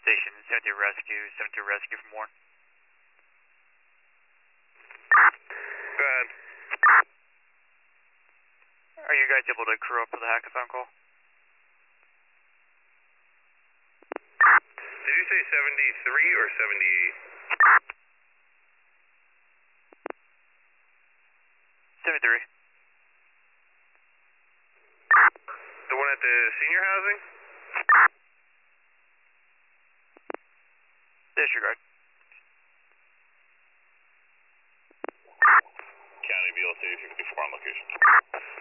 station, 72 rescue from Warren. Go ahead. Are you guys able to crew up for the hackathon call? Did you say 73 or 78? 73. The one at the senior housing? Disregard. County BLC 54 on location.